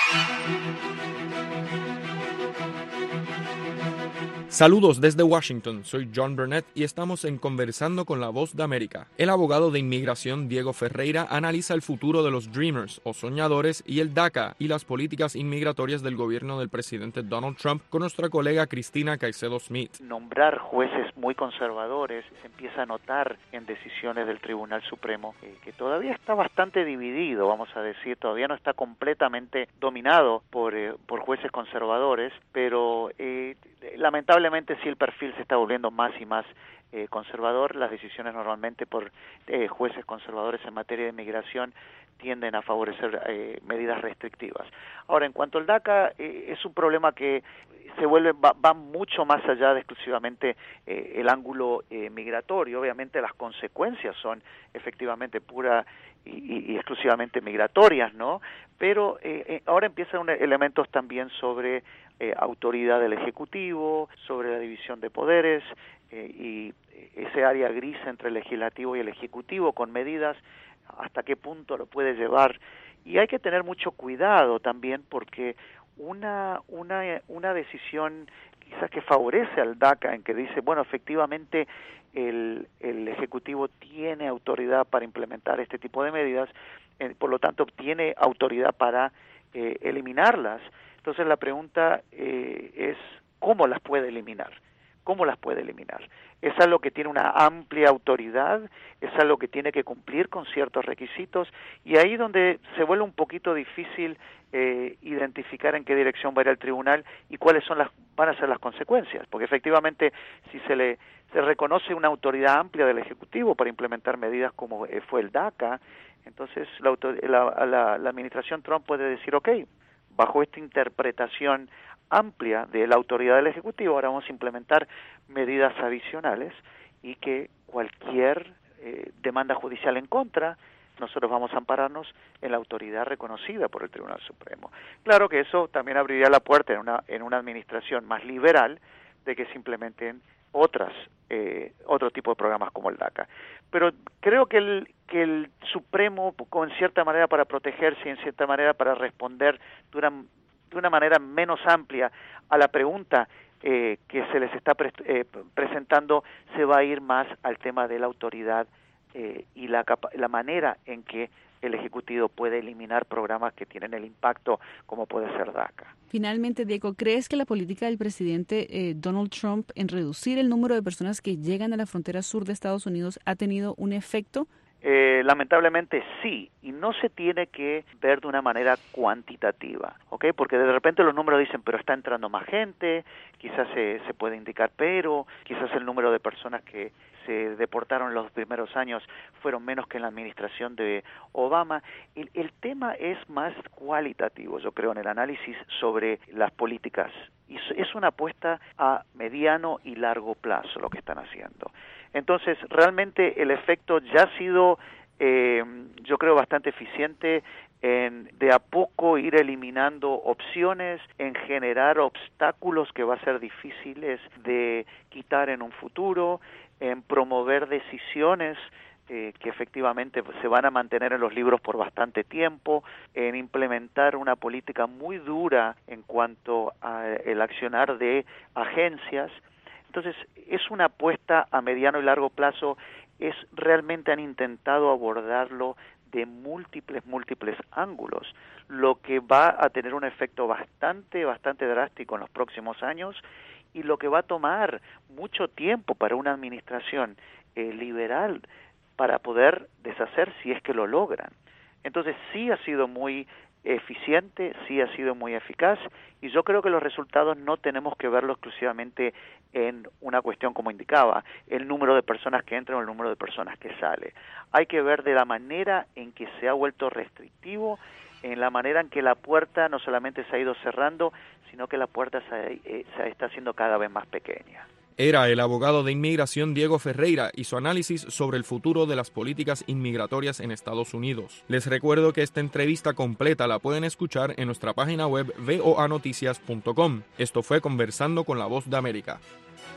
Saludos desde Washington, soy John Burnett y estamos en Conversando con la Voz de América. El abogado de inmigración Diego Ferreira analiza el futuro de los Dreamers o soñadores y el DACA y las políticas inmigratorias del gobierno del presidente Donald Trump con nuestra colega Cristina Caicedo Smith. Nombrar jueces muy conservadores se empieza a notar en decisiones del Tribunal Supremo, que todavía está bastante dividido, vamos a decir, todavía no está completamente dominado por jueces conservadores, pero lamentablemente sí el perfil se está volviendo más y más conservador. Las decisiones normalmente por jueces conservadores en materia de inmigración tienden a favorecer medidas restrictivas. Ahora, en cuanto al DACA, es un problema que va mucho más allá de exclusivamente el ángulo migratorio. Obviamente las consecuencias son efectivamente pura y exclusivamente migratorias, ¿no? Pero ahora empiezan elementos también sobre autoridad del Ejecutivo, sobre la división de poderes y ese área gris entre el Legislativo y el Ejecutivo con medidas, hasta qué punto lo puede llevar. Y hay que tener mucho cuidado también porque una decisión quizás que favorece al DACA en que dice, bueno, efectivamente el Ejecutivo tiene autoridad para implementar este tipo de medidas, por lo tanto tiene autoridad para eliminarlas. Entonces la pregunta es ¿cómo las puede eliminar? ¿Cómo las puede eliminar? Es algo que tiene una amplia autoridad, es algo que tiene que cumplir con ciertos requisitos y ahí donde se vuelve un poquito difícil identificar en qué dirección va a ir el tribunal y cuáles van a ser las consecuencias, porque efectivamente si se reconoce una autoridad amplia del Ejecutivo para implementar medidas como fue el DACA, entonces la administración Trump puede decir, ok, bajo esta interpretación amplia de la autoridad del Ejecutivo, ahora vamos a implementar medidas adicionales y que cualquier demanda judicial en contra, nosotros vamos a ampararnos en la autoridad reconocida por el Tribunal Supremo. Claro que eso también abriría la puerta en una administración más liberal de que se implementen otro tipo de programas como el DACA. Pero creo que el Supremo, en cierta manera para protegerse y en cierta manera para responder de una manera menos amplia a la pregunta que se les está presentando, se va a ir más al tema de la autoridad y la manera en que el Ejecutivo puede eliminar programas que tienen el impacto como puede ser DACA. Finalmente, Diego, ¿crees que la política del presidente Donald Trump en reducir el número de personas que llegan a la frontera sur de Estados Unidos ha tenido un efecto? Lamentablemente sí, y no se tiene que ver de una manera cuantitativa, ¿ok? Porque de repente los números dicen, pero está entrando más gente, quizás se puede indicar, pero quizás el número de personas que se deportaron en los primeros años fueron menos que en la administración de Obama. El tema es más cualitativo, yo creo, en el análisis sobre las políticas. Y es una apuesta a mediano y largo plazo lo que están haciendo. Entonces, realmente el efecto ya ha sido, yo creo, bastante eficiente en de a poco ir eliminando opciones, en generar obstáculos que va a ser difíciles de quitar en un futuro, en promover decisiones que efectivamente se van a mantener en los libros por bastante tiempo, en implementar una política muy dura en cuanto al accionar de agencias. Entonces, es una apuesta a mediano y largo plazo, realmente han intentado abordarlo de múltiples ángulos, lo que va a tener un efecto bastante drástico en los próximos años y lo que va a tomar mucho tiempo para una administración liberal para poder deshacer si es que lo logran. Entonces, sí ha sido muy eficiente, sí ha sido muy eficaz y yo creo que los resultados no tenemos que verlo exclusivamente en una cuestión como indicaba, el número de personas que entran o el número de personas que sale. Hay que ver de la manera en que se ha vuelto restrictivo, en la manera en que la puerta no solamente se ha ido cerrando, sino que la puerta se está haciendo cada vez más pequeña. Era el abogado de inmigración Diego Ferreira y su análisis sobre el futuro de las políticas inmigratorias en Estados Unidos. Les recuerdo que esta entrevista completa la pueden escuchar en nuestra página web voanoticias.com. Esto fue Conversando con la Voz de América.